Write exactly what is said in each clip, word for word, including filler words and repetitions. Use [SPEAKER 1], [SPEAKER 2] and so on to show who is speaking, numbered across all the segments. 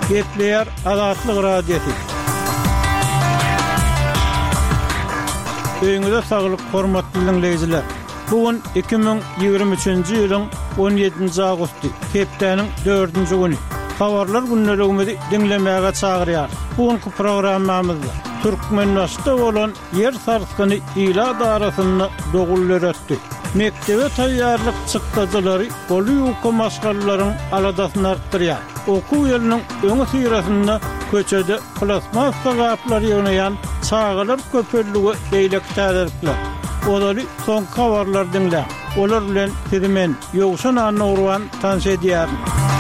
[SPEAKER 1] Gepleyer Azatlyk Radiosu. Öňüňizde saglyk, hormatly dinleýijiler. Bugun iki ming ýygrimi üçinji ýylyň on ýedinji agusty, hepdeniň dördünji güni. Habarlar günnelegimizi dinlemäge çagyrýar. Bugünkü programmamyzda Türkmenistanda bolan yer sarskyny ila darasynda dogullar ötdi. Mektebe taýýarlyk çykdyjylary goly ýuka maşgallaryň aladasyny artdyrýar. Okuw ýylynyň öňü syrasynda köçede plasmasa gaplary ýöneýän çağılar köpelligi beýlek täzirikler. Olary son habarlar dinle. Olar bilen sizimen ýogşan anurwan tanşy edýär.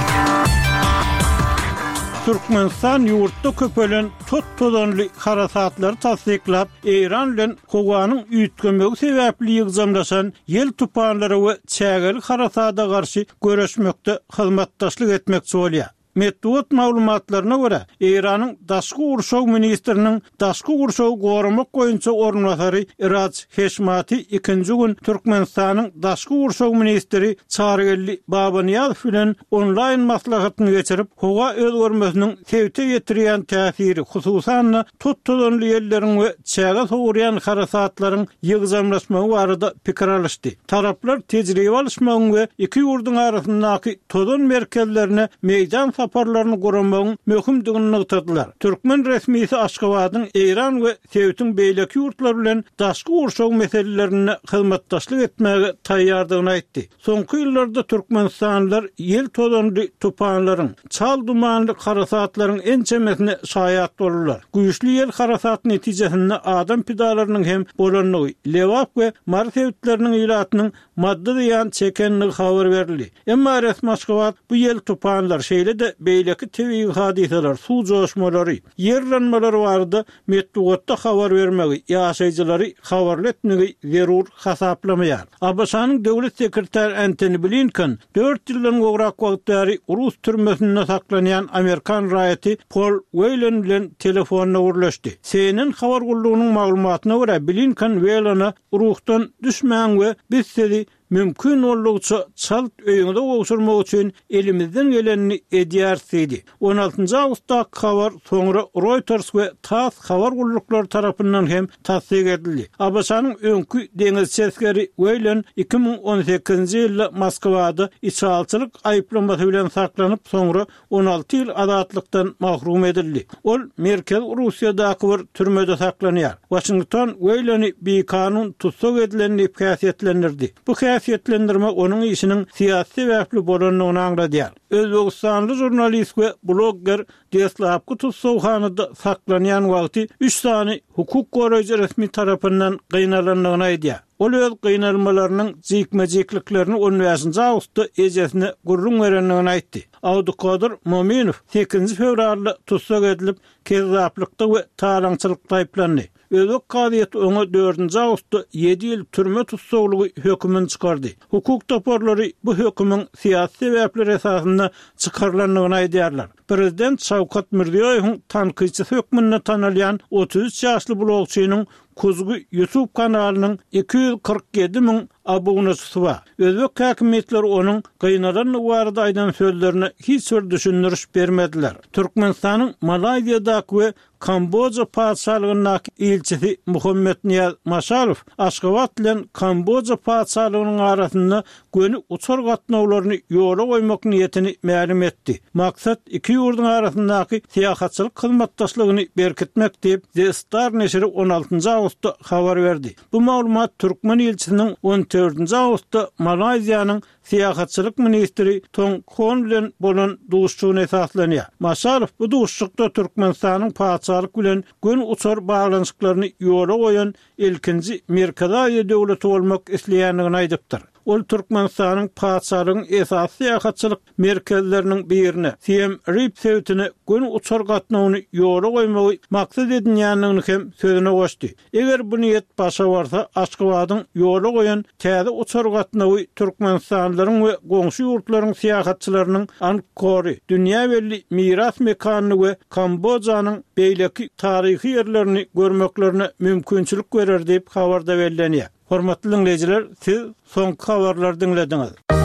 [SPEAKER 1] Türkmenistan ýurtda köpelen tot-todanly harasatlary tasdiklap, Eýran bilen Howanyň üýtgenmegi sebäpli ýygzamlaşan ýel tupanlary we çägeli harasata garşy göreşmekde hyzmatdaşlyk etmekçi bolýar. Medeniýet maglumatlaryna görä, Eýranyň daşky urşaw ministriniň daşky urşaw goramak goýunça ornatary Iraj Heşmati ikinji gün Türkmenistanyň daşky urşaw ministri Çargelli Babanyaz bilen onlaýn maslahatyny geçirip, howa özgörmesiniň tewte ýetirýän täsiri, hususan tuttulanly ýerleriň we çäge sowurýan harasatlaryň ýygzamlaşmagy barada pikir alışdy. Taraplar tejribe alışmagyň we iki ýurduň arasyndaky todan merkezlerine meýdan saparlaryny guramagyň möhümdigini ýygytdylar. Türkmen resmisi Aşgabatyň Eýran we Sewitiň beýleki ýurtlar bilen daşky urşaw meselelerini hyzmatdaşlyk etmäge taýýardygyny aýtdy. Soňky ýyllarda Türkmenistanlylar ýel todanly tupanlaryň, çal dumanly harasatlaryň en çemesine şaýat bolurlar. Güýçli ýel harasaty netijesinde adam pidalarynyň hem bolanyny, lewap we mar sewitleriniň ýylatynyň madda diýen çekenligi habar berildi. Emma resmi Aşgabat bu ýel tupanlar şeýle de beýleki tebii hadiseler, suw joşmalary, ýerlenmeleri barada medeniýetde habar bermegi, ýaşaýjylary habarletmegi zerur hasaplamaýar. A B S-nyň döwlet sekretary Antony Blinken dört ýyldan gowrak wagtary Rus türmesinde saklanýan Amerikan raýaty Paul Whelan bilen telefonna gurlaşdy. C N N habar gullugynyň maglumatyna görä, Blinken Whelana Rusdan düşmän we biz sizi mümkün oldukça çalt öýüňde gowşurmak üçin elimizden gelenini edýärdi. on altynjy awgustda habar soňra Reuters we TASS habar gullukları tarapyndan hem tasdik edildi. A B S-nyň öňkü deňiz çeskeri Whelan iki ming on sekizinji ýylda Moskwada içalçylyk aýplamasy bilen saklanyp, soňra on alty ýyl azatlykdan mahrum edildi. Ol Merkez Russiýadaky bir türmede saklanýar. Washington Whelany bir kanun tutsak edilen ipkäsiyetlendirdi. Bu käsiyetlendirme onun işinin siyasi sebäpli bolanyny aňladýar. Özbegistanly jurnalist we blogger Deslav Kutusowhanyda saklanýan wagty üç sany hukuk goraýjy resmi tarapyndan gynalanyny aýdýar. Ol öz gynalmalarynyň jykmajykliklerini on beşinji awgustda ejesine gurrun berenligini aýtdy. Awdukadir Mominow sekizinji fevralda tutsak edilip, kezzaplikda we talaňçylykda aýplandy. Özbek gaziýeti oňa dördünji awgustda ýedi ýyl türme tutsaklygy hökmüni çykardy. Hukuk toparlary bu hökmüň siýasy sebäpler esasynda çykarylanyny aýdýarlar. Prezident Şawkat Mirziýoýewiň tanqidçi hökmüne tanalýan otuz üç ýaşly blogçynyň Kuzgu YouTube kanalynyň iki yüz kırk yedi min abonesi var. Özbek häkimetleri onun gynalanyny barada aýdan sözlerine hiç bir düşündiriş bermediler. Türkmenistanyň Malaýzyadaky we Kamboja paçalygynyň elçisi Muhammed Niyaz Maşarov Aşgabat bilen Kamboja paçalygynyň arasynda göni uçar gatnawlaryny ýola goýmak niýetini ma'lum etdi. Maksat iki ýurduň arasyndaky syýasatçylyk hyzmatdaşlygyny berkitmek diýip The Star neşri on altynjy awgustda habar berdi. Bu maglumat Türkmen elçisiniň on dördünji awgustda Malaýzyanyň syýasatçylyk ministri Tong Hon bilen bolan duşçugyny esaslanýar. Maşarov bu duşçukda Türkmenistanyň paçalyk bilen gün uçar baglanyşyklaryny ýola goýan ilkinji Merkez Aýa döwleti bolmak isleýänligini aýdypdyr. Ol Türkmenistanyň paçalygyň esas syýasatçylyk merkezleriniň birine, Siem Reap Sewitine gün uçar gatnawyny ýola goýmagy maksat edilýänligini hem sözüne goşdy. Eger bu niýet başa barsa, Aşgabatyň ýola goýan täze uçar gatnawy Türkmenistanlylaryň we goňşy ýurtlaryň syýasatçylarynyň Angkory, dünýä belli miras mekanyny we Kambojanyň beýleki taryhy ýerlerini görmeklerine mümkinçilik berer diýip habarda bellenýär. Hormatly dinleyijiler, siz soňky habarlary dinlediňiz.